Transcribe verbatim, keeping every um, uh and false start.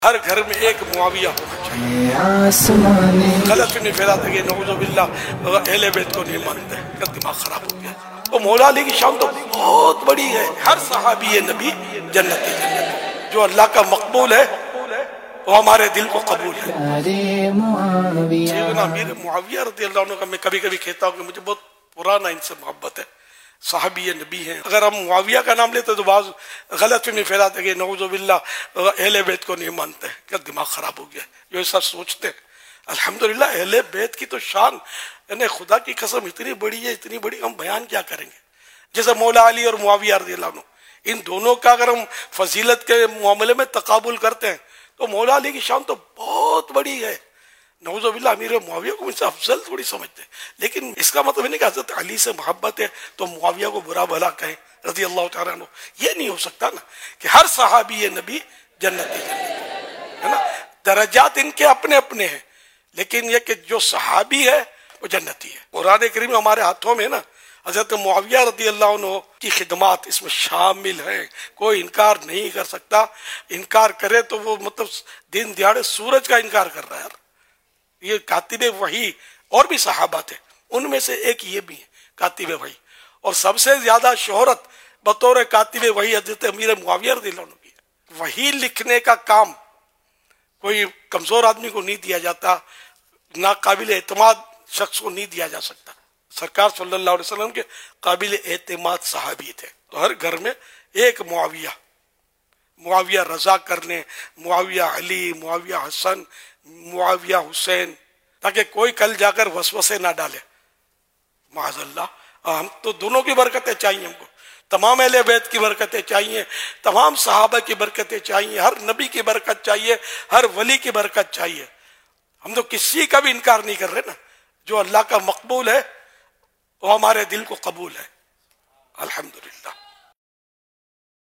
हर घर में एक मुआविया होना चाहिए। गलत नहीं फैलाते कि नऊजुबिल्लाह अहले बैत को नहीं मानते, दिमाग खराब हो गया। तो मौला अली की शान तो बहुत बड़ी है। हर सहाबी नबी जन्नती जन्नत, जो अल्लाह का मकबूल है वो हमारे दिल को कबूल है। अमीर मुआविया रज़ी अल्लाह अन्हु का मैं कभी कभी कहता हूँ कि मुझे बहुत पुराना इनसे मोहब्बत है, साहबी नबी हैं। अगर हम मुआविया का नाम लेते तो बाज़ गलत नहीं फैलाते कि नऊजुबिल्लाह अहले बैत को नहीं मानते, क्या दिमाग खराब हो गया जो ऐसा सोचते हैं। अल्हम्दुलिल्लाह अहले बैत की तो शान यानी खुदा की कसम इतनी बड़ी है, इतनी बड़ी, हम बयान क्या करेंगे। जैसे मौला अली और मुआविया रज़ी अल्लाह अन्हु, इन दोनों का अगर हम फजीलत के मामले में तकाबुल करते हैं तो मौला अली की शान तो बहुत बड़ी है। नऊजुबिल्लाह अमीर मुआविया को मुझसे अफजल थोड़ी समझते, लेकिन इसका मतलब नहीं कि हज़रत अली से मोहब्बत है तो मुआविया को बुरा भला कहें रज़ी अल्लाह तआला अन्हु। ये नहीं हो सकता ना कि हर सहाबी नबी जन्नती जन्नती है ना। दर्जात इनके अपने अपने हैं, लेकिन ये कि जो सहाबी है वो जन्नती है। कुरान करीम हमारे हाथों में ना, हज़रत मुआविया रज़ी अल्लाह अन्हु की खिदमत इसमें शामिल है, कोई इनकार नहीं कर सकता। इनकार करे तो वो मतलब दिन दिहाड़े सूरज का इनकार कर रहा है। ये कातिबे वही और भी सहाबा थे, उनमें से एक ये भी है कातिबे वही, और सबसे ज्यादा शोहरत बतौर कातिबे वही हज़रत अमीर मुआविया रज़ियल्लाहु अन्हु की है। वही लिखने का काम कोई कमजोर आदमी को नहीं दिया जाता, नाकाबिल एतमाद शख्स को नहीं दिया जा सकता। सरकार सल्लल्लाहु अलैहि वसल्लम के काबिल एतमाद सहाबी थे। तो हर घर में एक मुआविया, मुआविया रजा करने, मुआविया अली, मुआविया हसन, मुआविया हुसैन, ताकि कोई कल जाकर वसवसे ना डाले। माज़अल्लाह हम तो दोनों की बरकतें चाहिए, हमको तमाम अहले बैत की बरकतें चाहिए, तमाम सहाबा की बरकतें चाहिए, हर नबी की बरकत चाहिए, हर वली की बरकत चाहिए। हम तो किसी का भी इनकार नहीं कर रहे ना। जो अल्लाह का मकबूल है वो हमारे दिल को कबूल है। अल्हम्दुलिल्लाह।